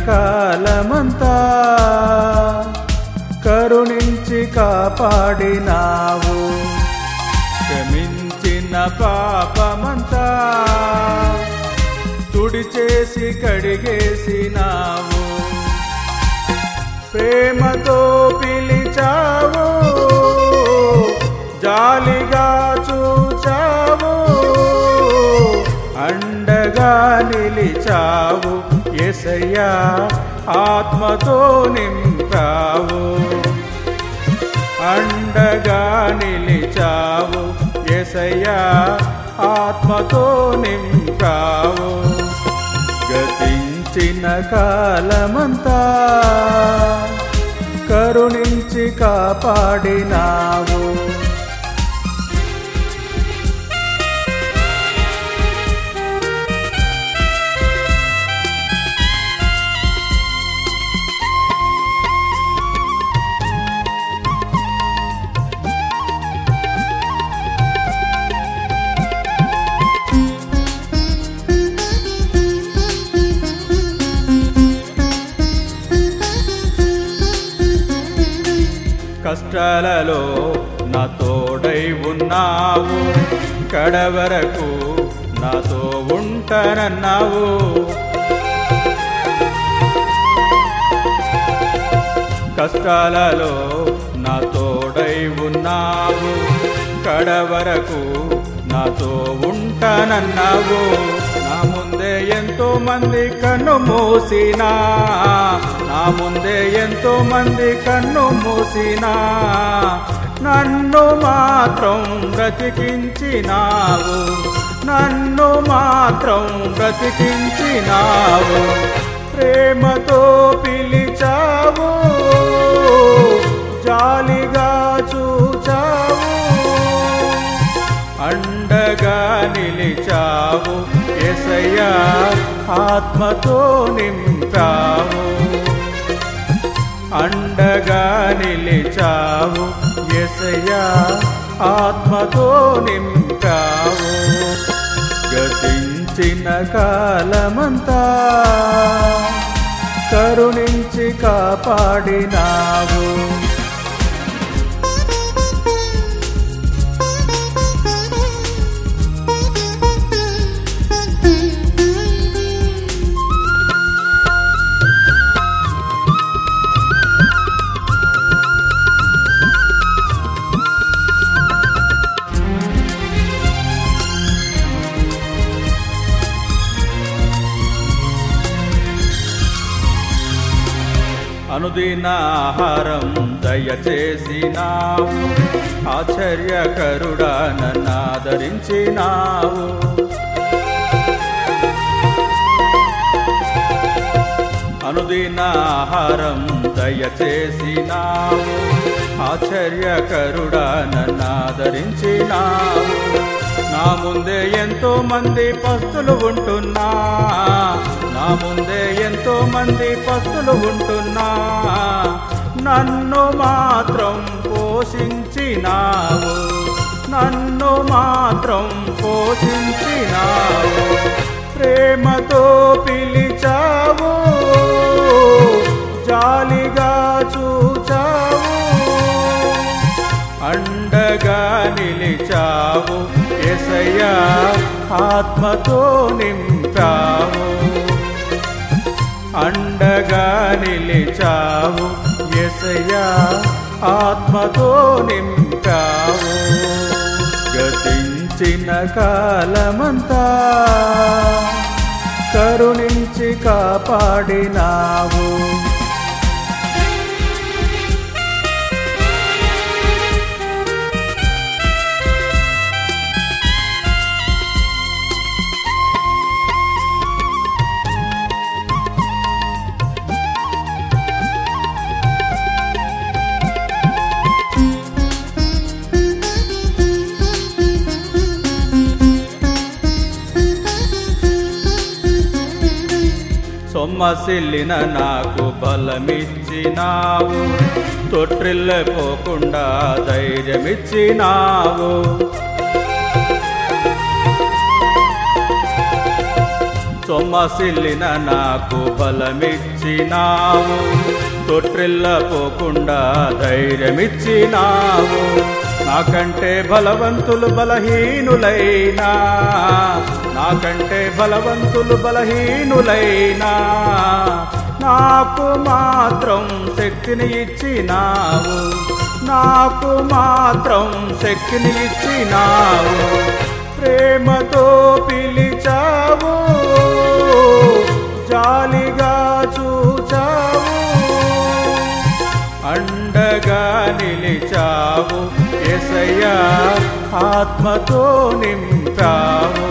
కాలమంతా కరుణించి కాపాడినావు. క్షమించిన పాపమంతా తుడిచేసి కడిగేసినావు. ప్రేమతో పిలిచావు, జాలిగా చూచావు, అండగా నిలిచావు. యేసయ్యా ఆత్మతో నింపావు, అండగా నిలిచావు. యేసయ్యా ఆత్మతో నింపావు. గతించిన కాలమంతా కరుణించి కాపాడినావు. కష్టాలలో నా తోడై ఉన్నావు, కడవరకు నాతో ఉంటానన్నావు. కష్టాలలో నా తోడై ఉన్నావు, కడవరకు నాతో ఉంటానన్నావు. నా ముందే ఎంతో మంది కన్ను మూసినా, నా ముందే ఎంతో మంది కన్ను మూసినా, నన్ను మాత్రం బ్రతికించినావు, నన్ను మాత్రం బ్రతికించినావు. ప్రేమతో పిలిచావు, జాలిగా చూచావు, అండగా నిలిచావు. యేసయ్యా ఆత్మతో నింపావు, అండగా నిలిచావు. యేసయ్యా ఆత్మతో నింపావు. గతించిన కాలమంతా కరుణించి కాపాడినావు. అనుదిన ఆహారం దయచేసినావు, ఆశ్చర్యకరుడా నన్నాదరించినావు. అనుదిన ఆహారం దయచేసినావు, ఆశ్చర్యకరుడా నన్నాదరించినావు. నా ముందే ఎంతో మంది పస్తులు ఉంటున్నా, నా ముందే ఎంతో మంది పస్తులు ఉంటున్నా, నన్ను మాత్రం పోషించినావు, నన్ను మాత్రం పోషించినావు. ప్రేమతో పిలిచావు, జాలిగా చూచావు, అండగా నిలిచావు. యేసయ్యా ఆత్మతో నింపావు, అండగా నిలిచావు. యేసయ్యా ఆత్మతో నింపావు. గతించిన కాలమంతా కరుణించి కాపాడినావు. సొమ్మసిల్లిన నాకు బలమిచ్చినావు, తొట్టిల్లపోకుండా ధైర్యమిచ్చినావు. సొమ్మసిల్లిన నాకు బలమిచ్చినావు, తొట్టిల్లపోకుండా ధైర్యమిచ్చినావు. నాకంటే బలవంతులు బలహీనులైనా, నాకంటే బలవంతులు బలహీనులైనా, నాకు మాత్రం శక్తిని ఇచ్చినావు, నాకు మాత్రం శక్తిని ఇచ్చినావు. ప్రేమతో పిలిచావు, జాలిగా చూచావు, అండగా నిలిచావు. యేసయ్యా ఆత్మతో నింపావు,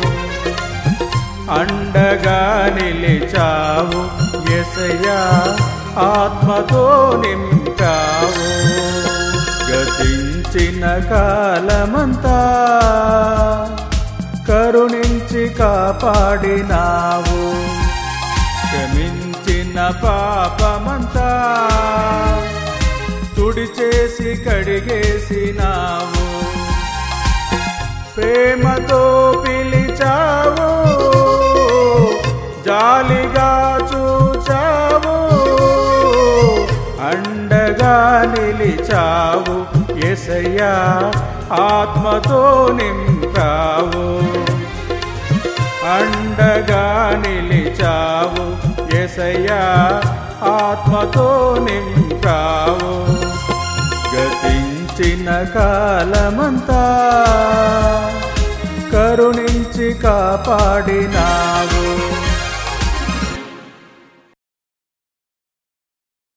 అండగా నిలిచావు. యేసయ్యా ఆత్మతో నింపావు. గతించిన కాలమంతా కరుణించి కాపాడినావు, క్షమించిన పాపమంతా తుడిచేసి కడిగేసినావు. ప్రేమతో పిలిచావు, జాలిగా చూచావు, అండగా నిలిచావు. యేసయ్యా ఆత్మతో నింపావు, అండగా నిలిచావు. యేసయ్యా ఆత్మతో నింపావు. గతించిన కాలమంతా కరుణించి కాపాడినావు.